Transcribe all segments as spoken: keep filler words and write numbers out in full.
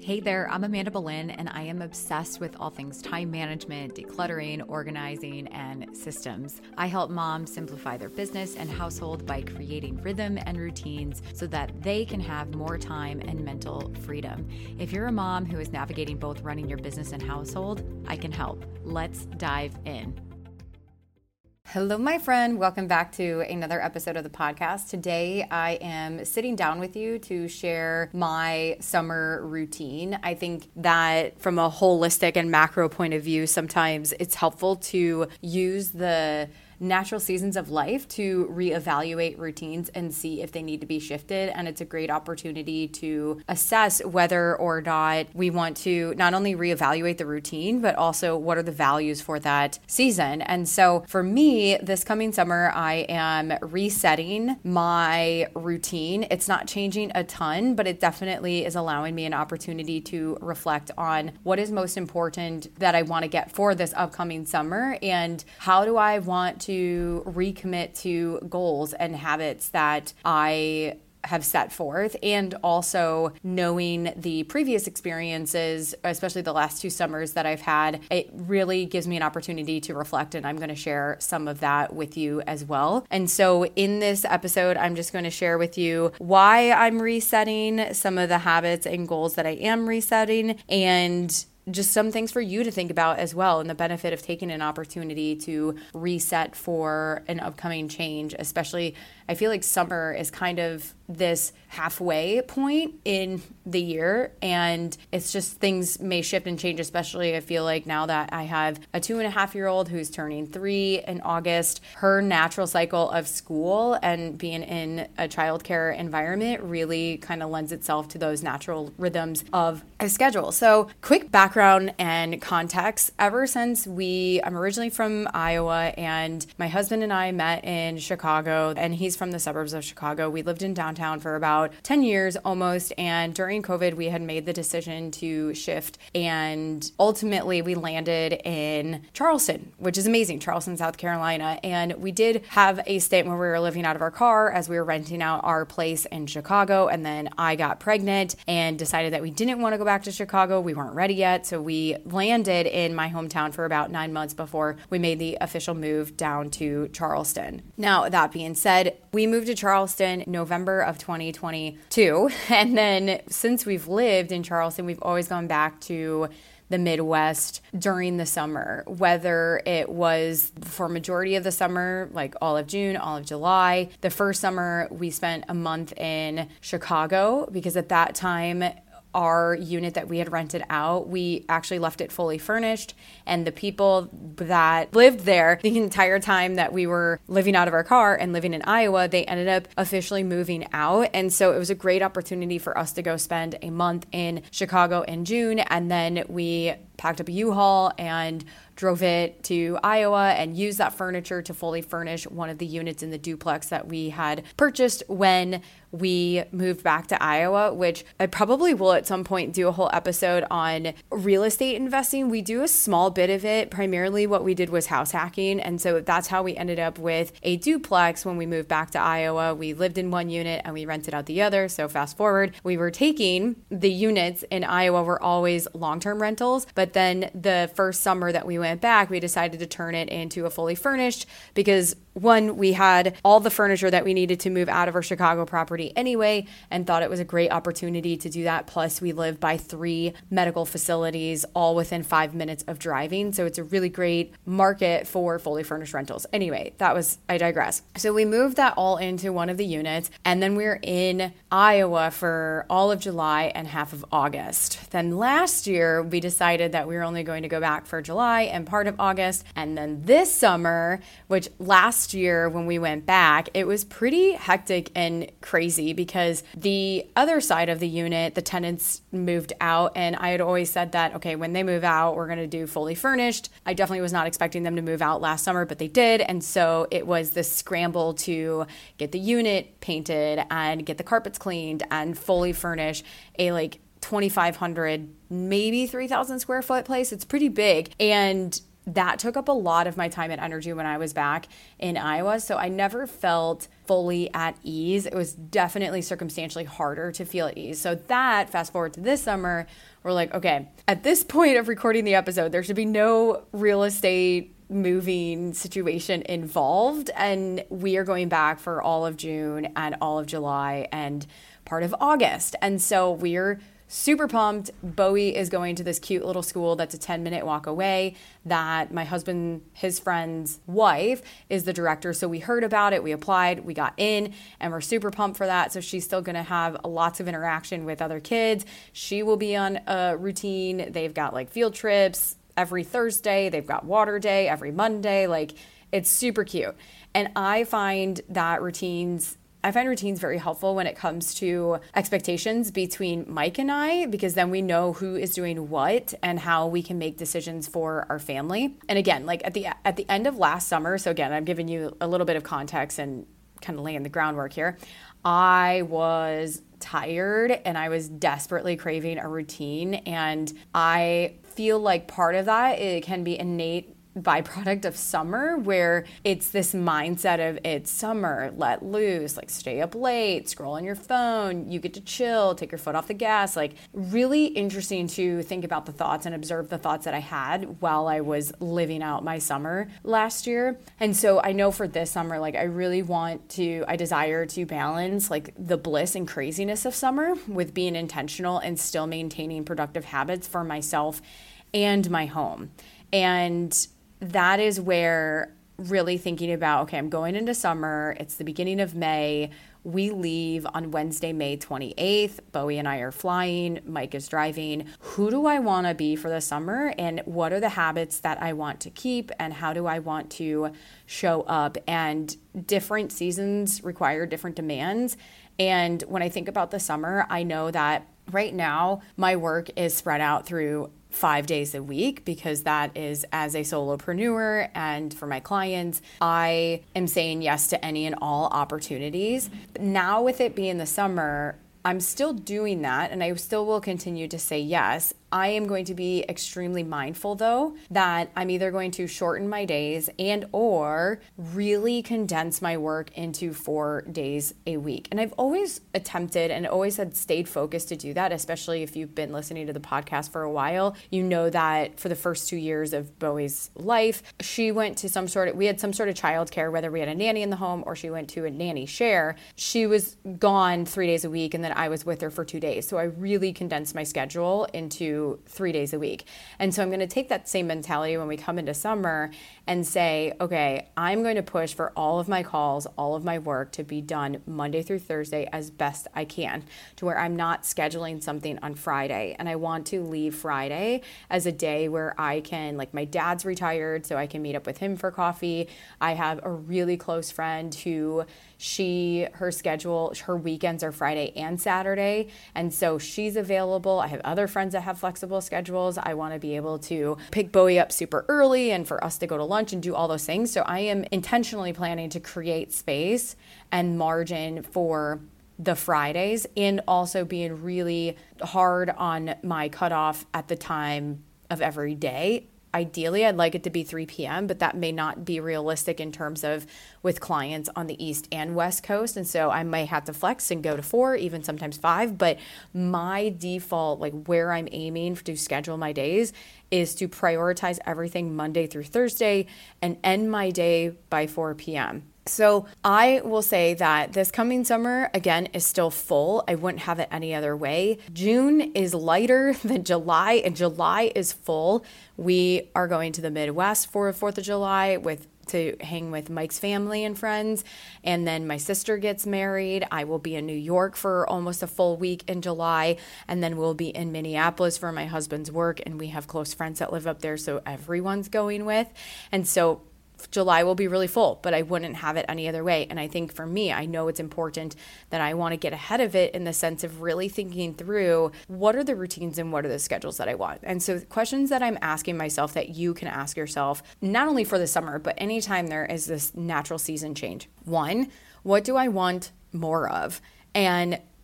Hey there, I'm Amanda Boleyn, and I am obsessed with all things time management, decluttering, organizing, and systems. I help moms simplify their business and household by creating rhythm and routines so that they can have more time and mental freedom. If you're a mom who is navigating both running your business and household, I can help. Let's dive in. Hello, my friend. Welcome back to another episode of the podcast. Today, I am sitting down with you to share my summer routine. I think that from a holistic and macro point of view, sometimes it's helpful to use the natural seasons of life to reevaluate routines and see if they need to be shifted. And it's a great opportunity to assess whether or not we want to not only reevaluate the routine, but also what are the values for that season. And so for me, this coming summer, I am resetting my routine. It's not changing a ton, but it definitely is allowing me an opportunity to reflect on what is most important that I want to get for this upcoming summer, and how do I want to to recommit to goals and habits that I have set forth, and also knowing the previous experiences, especially the last two summers that I've had, it really gives me an opportunity to reflect, and I'm going to share some of that with you as well. And so in this episode, I'm just going to share with you why I'm resetting, some of the habits and goals that I am resetting, and just some things for you to think about as well, and the benefit of taking an opportunity to reset for an upcoming change. Especially, I feel like summer is kind of this halfway point in the year, and it's just things may shift and change, especially I feel like now that I have a two and a half year old who's turning three in August. Her natural cycle of school and being in a childcare environment really kind of lends itself to those natural rhythms of a schedule. So quick background and context. Ever since we, I'm originally from Iowa, and my husband and I met in Chicago, and he's from the suburbs of Chicago. We lived in downtown for about ten years almost, and during COVID we had made the decision to shift, and ultimately we landed in Charleston, which is amazing, Charleston, South Carolina. And we did have a stint where we were living out of our car as we were renting out our place in Chicago, and then I got pregnant and decided that we didn't want to go back to Chicago. We weren't ready yet, so we landed in my hometown for about nine months before we made the official move down to Charleston. Now, that being said, we moved to Charleston November of twenty twenty-two, and then since we've lived in Charleston, we've always gone back to the Midwest during the summer, whether it was for majority of the summer, like all of June, all of July. The first summer we spent a month in Chicago because at that time, our unit that we had rented out, we actually left it fully furnished, and the people that lived there the entire time that we were living out of our car and living in Iowa, they ended up officially moving out. And so it was a great opportunity for us to go spend a month in Chicago in June, and then we packed up a U-Haul and drove it to Iowa and used that furniture to fully furnish one of the units in the duplex that we had purchased when we moved back to Iowa, which I probably will at some point do a whole episode on real estate investing. We do a small bit of it. Primarily what we did was house hacking. And so that's how we ended up with a duplex when we moved back to Iowa. We lived in one unit and we rented out the other. So fast forward, we were taking the units in Iowa were always long-term rentals, but then the first summer that we went back, we decided to turn it into a fully furnished because one, we had all the furniture that we needed to move out of our Chicago property anyway, and thought it was a great opportunity to do that. Plus, we live by three medical facilities, all within five minutes of driving. So it's a really great market for fully furnished rentals. Anyway, that was, I digress. So we moved that all into one of the units, and then we were in Iowa for all of July and half of August. Then last year, we decided that we were only going to go back for July and part of August. And then this summer, which last year when we went back, it was pretty hectic and crazy because the other side of the unit, the tenants moved out, and I had always said that, okay, when they move out, we're going to do fully furnished. I definitely was not expecting them to move out last summer, but they did. And so it was this scramble to get the unit painted and get the carpets cleaned and fully furnish a like twenty-five hundred, maybe three thousand square foot place. It's pretty big. And that took up a lot of my time and energy when I was back in Iowa. So I never felt fully at ease. It was definitely circumstantially harder to feel at ease. So that, fast forward to this summer, we're like, okay, at this point of recording the episode, there should be no real estate moving situation involved. And we are going back for all of June and all of July and part of August. And so we're super pumped. Bowie is going to this cute little school that's a ten minute walk away that my husband, his friend's wife, is the director. So we heard about it, we applied, we got in, and we're super pumped for that. So she's still going to have lots of interaction with other kids. She will be on a routine. They've got like field trips every Thursday. They've got water day every Monday. Like, it's super cute. And I find that routines I find routines very helpful when it comes to expectations between Mike and I, because then we know who is doing what and how we can make decisions for our family. And again, like at the at the end of last summer, so again, I'm giving you a little bit of context and kind of laying the groundwork here. I was tired and I was desperately craving a routine. And I feel like part of that, it can be innate byproduct of summer, where it's this mindset of it's summer, let loose, like stay up late, scroll on your phone, you get to chill, take your foot off the gas. Like, really interesting to think about the thoughts and observe the thoughts that I had while I was living out my summer last year. And so I know for this summer, like I really want to, I desire to balance like the bliss and craziness of summer with being intentional and still maintaining productive habits for myself and my home. And that is where really thinking about, okay, I'm going into summer. It's the beginning of May. We leave on Wednesday, May twenty-eighth. Bowie and I are flying. Mike is driving. Who do I want to be for the summer? And what are the habits that I want to keep? And how do I want to show up? And different seasons require different demands. And when I think about the summer, I know that right now my work is spread out through five days a week, because that is, as a solopreneur and for my clients, I am saying yes to any and all opportunities. But now with it being the summer, I'm still doing that, and I still will continue to say yes. I am going to be extremely mindful, though, that I'm either going to shorten my days and or really condense my work into four days a week. And I've always attempted and always had stayed focused to do that, especially if you've been listening to the podcast for a while. You know that for the first two years of Bowie's life, she went to some sort of, we had some sort of childcare, whether we had a nanny in the home or she went to a nanny share. She was gone three days a week, and then I was with her for two days. So I really condensed my schedule into three days a week. And so I'm going to take that same mentality when we come into summer and say, okay, I'm going to push for all of my calls, all of my work to be done Monday through Thursday as best I can, to where I'm not scheduling something on Friday. And I want to leave Friday as a day where I can, like, my dad's retired, so I can meet up with him for coffee. I have a really close friend who she, her schedule, her weekends are Friday and Saturday. And so she's available. I have other friends that have flexible schedules. I want to be able to pick Bowie up super early and for us to go to lunch and do all those things. So I am intentionally planning to create space and margin for the Fridays, and also being really hard on my cutoff at the time of every day. Ideally, I'd like it to be three p.m., but that may not be realistic in terms of with clients on the East and West Coast. And so I might have to flex and go to four, even sometimes five. But my default, like where I'm aiming to schedule my days, is to prioritize everything Monday through Thursday and end my day by four p.m. So I will say that this coming summer, again, is still full. I wouldn't have it any other way. June is lighter than July, and July is full. We are going to the Midwest for fourth of July with to hang with Mike's family and friends. And then my sister gets married. I will be in New York for almost a full week in July. And then we'll be in Minneapolis for my husband's work. And we have close friends that live up there, so everyone's going with. And so July will be really full, but I wouldn't have it any other way. And I think for me, I know it's important that I want to get ahead of it in the sense of really thinking through what are the routines and what are the schedules that I want. And so questions that I'm asking myself that you can ask yourself, not only for the summer, but anytime there is this natural season change. One, what do I want more of? And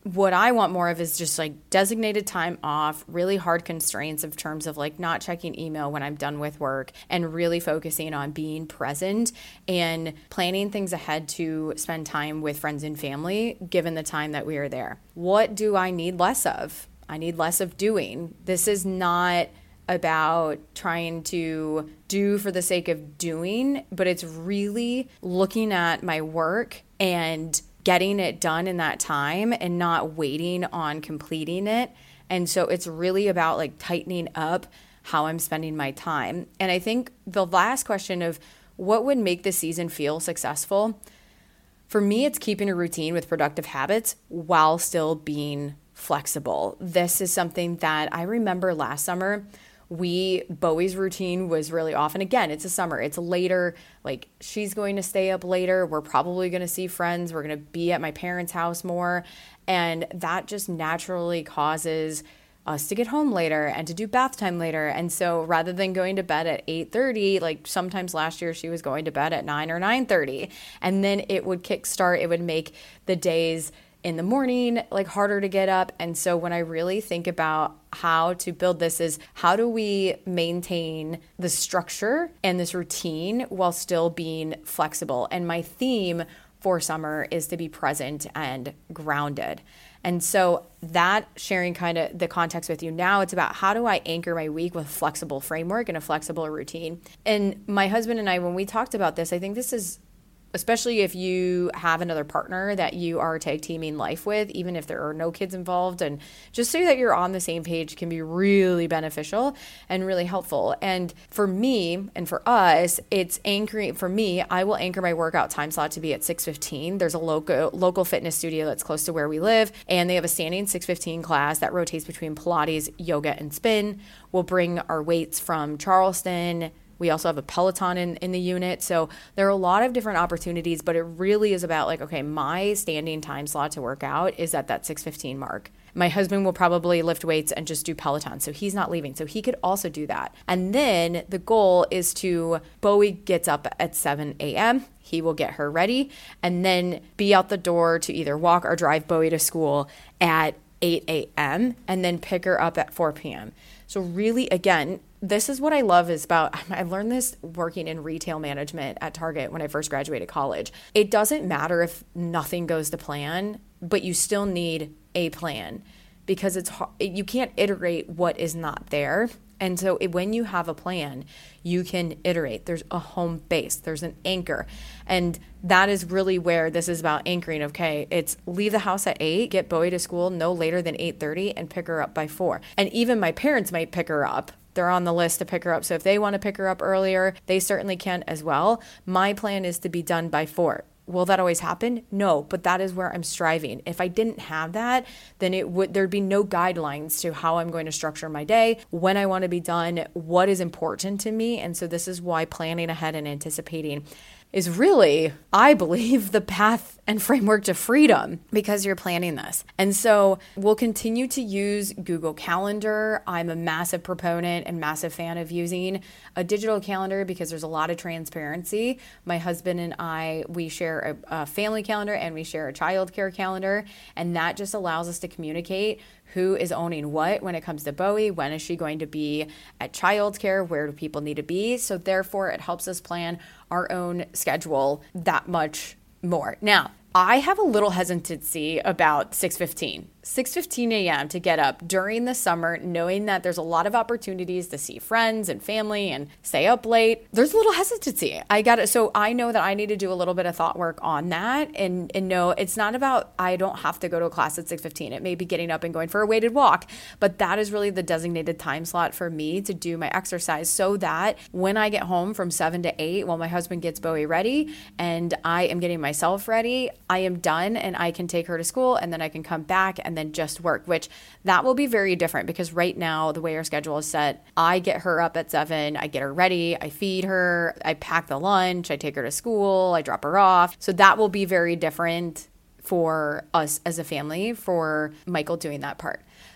what I want more of is just like designated time off, really hard constraints in terms of like not checking email when I'm done with work, and really focusing on being present and planning things ahead to spend time with friends and family given the time that we are there. What do I need less of? I need less of doing. This is not about trying to do for the sake of doing, but it's really looking at my work and getting it done in that time and not waiting on completing it. And so it's really about like tightening up how I'm spending my time. And I think the last question of what would make the season feel successful, for me, it's keeping a routine with productive habits while still being flexible. This is something that I remember last summer. We, Bowie's routine was really off. And again, it's a summer, it's later, like she's going to stay up later. We're probably going to see friends. We're going to be at my parents' house more. And that just naturally causes us to get home later and to do bath time later. And so rather than going to bed at eight thirty, like sometimes last year she was going to bed at nine or nine thirty. And then it would kickstart, it would make the days in the morning like harder to get up. And so when I really think about how to build this is how do we maintain the structure and this routine while still being flexible? And my theme for summer is to be present and grounded. And so that sharing kind of the context with you now, it's about how do I anchor my week with flexible framework and a flexible routine. And my husband and I, when we talked about this, I think this is especially if you have another partner that you are tag teaming life with, even if there are no kids involved, and just so that you're on the same page can be really beneficial and really helpful. And for me and for us, it's anchoring, for me, I will anchor my workout time slot to be at six fifteen. There's a local local fitness studio that's close to where we live, and they have a standing six fifteen class that rotates between Pilates, yoga, and spin. We'll bring our weights from Charleston. We also have a Peloton in, in the unit. So there are a lot of different opportunities, but it really is about like, okay, my standing time slot to work out is at that six fifteen mark. My husband will probably lift weights and just do Peloton. So he's not leaving. So he could also do that. And then the goal is to, Bowie gets up at seven a.m. He will get her ready and then be out the door to either walk or drive Bowie to school at eight a.m. and then pick her up at four p.m. So really, again, this is what I love is about, I learned this working in retail management at Target when I first graduated college. It doesn't matter if nothing goes to plan, but you still need a plan because it's you can't iterate what is not there. And so it, when you have a plan, you can iterate. There's a home base. There's an anchor. And that is really where this is about anchoring. Okay, it's leave the house at eight, get Bowie to school no later than eight thirty, and pick her up by four. And even my parents might pick her up. They're on the list to pick her up. So if they want to pick her up earlier, they certainly can as well. My plan is to be done by four. Will that always happen? No, but that is where I'm striving. If I didn't have that, then it would there'd be no guidelines to how I'm going to structure my day, when I want to be done, what is important to me. And so this is why planning ahead and anticipating is really, I believe, the path and framework to freedom because you're planning this. And so we'll continue to use Google Calendar. I'm a massive proponent and massive fan of using a digital calendar because there's a lot of transparency. My husband and I, we share a, a family calendar and we share a childcare calendar. And that just allows us to communicate who is owning what when it comes to Bowie, when is she going to be at childcare, where do people need to be? So therefore, it helps us plan our own schedule that much more. Now, I have a little hesitancy about six fifteen. six fifteen a.m. to get up during the summer, knowing that there's a lot of opportunities to see friends and family and stay up late. There's a little hesitancy. I got it. So I know that I need to do a little bit of thought work on that and, and know it's not about, I don't have to go to a class at six fifteen. It may be getting up and going for a weighted walk, but that is really the designated time slot for me to do my exercise so that when I get home from seven to eight, while my husband gets Bowie ready and I am getting myself ready, I am done and I can take her to school and then I can come back and then just work, which that will be very different because right now the way our schedule is set, I get her up at seven, I get her ready, I feed her, I pack the lunch, I take her to school, I drop her off. So that will be very different for us as a family, for Michael doing that part.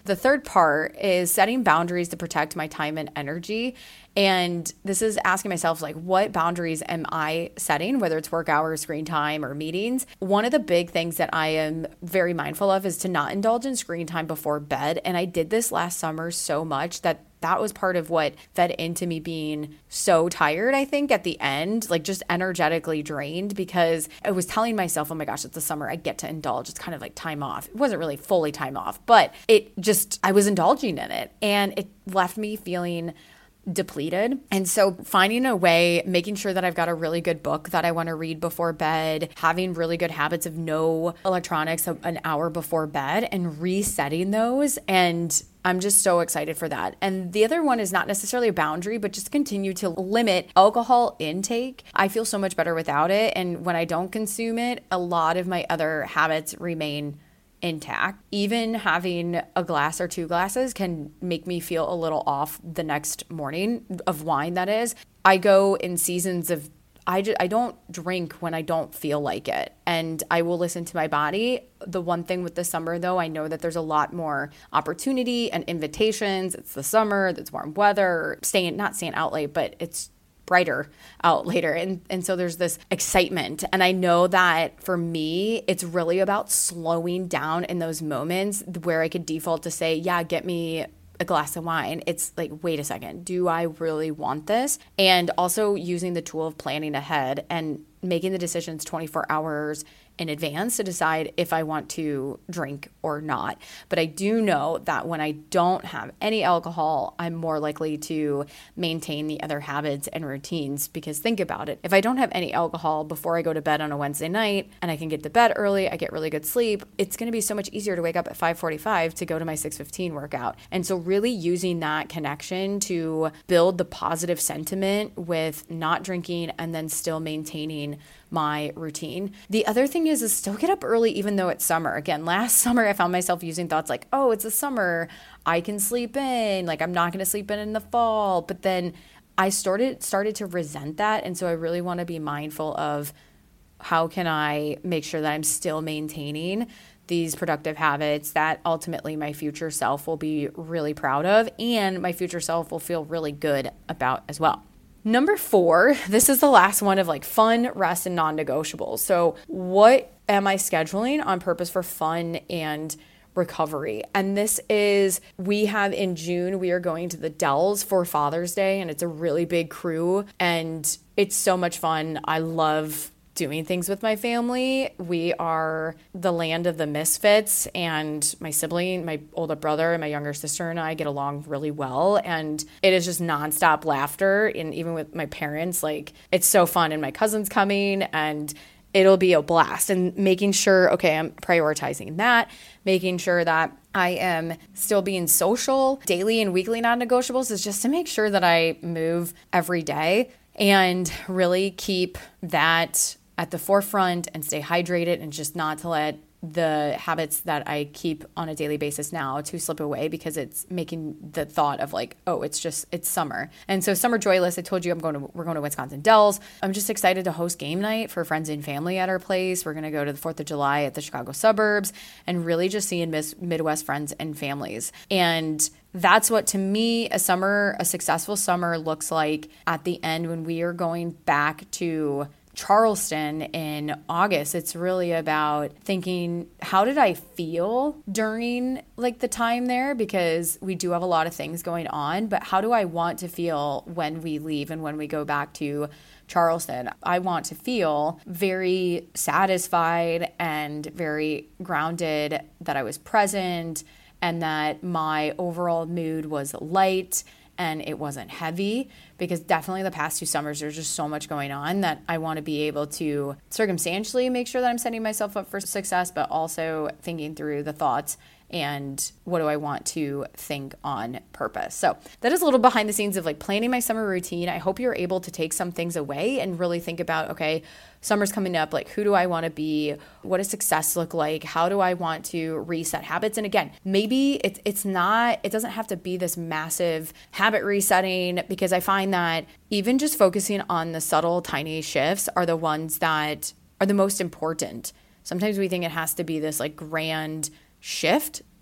The third part is setting boundaries to protect my time and energy. And this is asking myself, like, what boundaries am I setting, whether it's work hours, screen time, or meetings? One of the big things that I am very mindful of is to not indulge in screen time before bed. And I did this last summer so much that that was part of what fed into me being so tired, I think, at the end, like just energetically drained, because I was telling myself, oh my gosh, it's the summer, I get to indulge. It's kind of like time off. It wasn't really fully time off, but it just, I was indulging in it, and it left me feeling depleted. And so finding a way, making sure that I've got a really good book that I want to read before bed, having really good habits of no electronics an hour before bed, and resetting those. And I'm just so excited for that. And the other one is not necessarily a boundary, but just continue to limit alcohol intake. I feel so much better without it. And when I don't consume it, a lot of my other habits remain intact. Even having a glass or two glasses can make me feel a little off the next morning, of wine, that is. I go in seasons of, I, just, I don't drink when I don't feel like it, and I will listen to my body. The one thing with the summer, though, I know that there's a lot more opportunity and invitations. It's the summer, it's warm weather, staying, not staying out late, but it's brighter out later. And, and so there's this excitement. And I know that for me, it's really about slowing down in those moments where I could default to say, yeah, get me a glass of wine. It's like, wait a second, do I really want this? And also using the tool of planning ahead and making the decisions twenty-four hours in advance to decide if I want to drink or not. But I do know that when I don't have any alcohol, I'm more likely to maintain the other habits and routines, because think about it. If I don't have any alcohol before I go to bed on a Wednesday night and I can get to bed early, I get really good sleep, it's going to be so much easier to wake up at five forty-five to go to my six fifteen workout. And so really using that connection to build the positive sentiment with not drinking and then still maintaining my routine. The other thing is, is still get up early even though it's summer. Again, last summer I found myself using thoughts like, oh, it's the summer, I can sleep in, like I'm not going to sleep in in the fall. But then I started started to resent that. And so I really want to be mindful of how can I make sure that I'm still maintaining these productive habits that ultimately my future self will be really proud of, and my future self will feel really good about as well. Number four, this is the last one of like fun, rest, and non-negotiables. So what am I scheduling on purpose for fun and recovery? And this is, we have in June, we are going to the Dells for Father's Day, and it's a really big crew, and it's so much fun. I love doing things with my family. We are the land of the misfits, and my sibling, my older brother, and my younger sister and I get along really well, and it is just nonstop laughter. And even with my parents, like it's so fun, and my cousin's coming, and it'll be a blast. And making sure, okay, I'm prioritizing that, making sure that I am still being social. Daily and weekly non-negotiables is just to make sure that I move every day and really keep that at the forefront and stay hydrated, and just not to let the habits that I keep on a daily basis now to slip away, because it's making the thought of like, oh, it's just, it's summer. And so Summer Joyless, I told you I'm going to, we're going to Wisconsin Dells. I'm just excited to host game night for friends and family at our place. We're going to go to the fourth of July at the Chicago suburbs, and really just seeing mis- Midwest friends and families. And that's what, to me, a summer, a successful summer looks like at the end when we are going back to Charleston in August. It's really about thinking, how did I feel during like the time there? Because we do have a lot of things going on, but how do I want to feel when we leave and when we go back to Charleston? I want to feel very satisfied and very grounded, that I was present, and that my overall mood was light and it wasn't heavy, because definitely the past two summers, there's just so much going on that I want to be able to circumstantially make sure that I'm setting myself up for success, but also thinking through the thoughts and what do I want to think on purpose. So that is a little behind the scenes of like planning my summer routine. I hope you're able to take some things away and really think about, okay, summer's coming up, like who do I want to be? What does success look like? How do I want to reset habits? And again, maybe it's it's not, it doesn't have to be this massive habit resetting, because I find that even just focusing on the subtle, tiny shifts are the ones that are the most important. Sometimes we think it has to be this like grand shift,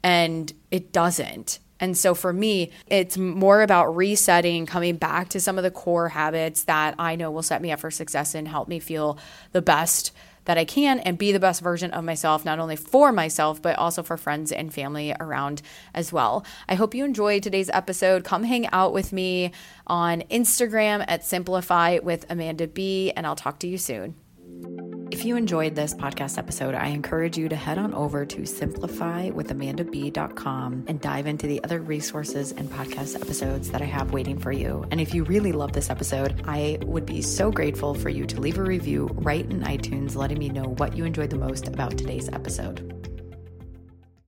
and it doesn't. And so for me, it's more about resetting, coming back to some of the core habits that I know will set me up for success and help me feel the best that I can and be the best version of myself, not only for myself, but also for friends and family around as well. I hope you enjoyed today's episode. Come hang out with me on Instagram at Simplify with Amanda B, and I'll talk to you soon. If you enjoyed this podcast episode, I encourage you to head on over to simplify with amanda b dot com and dive into the other resources and podcast episodes that I have waiting for you. And if you really love this episode, I would be so grateful for you to leave a review right in iTunes, letting me know what you enjoyed the most about today's episode.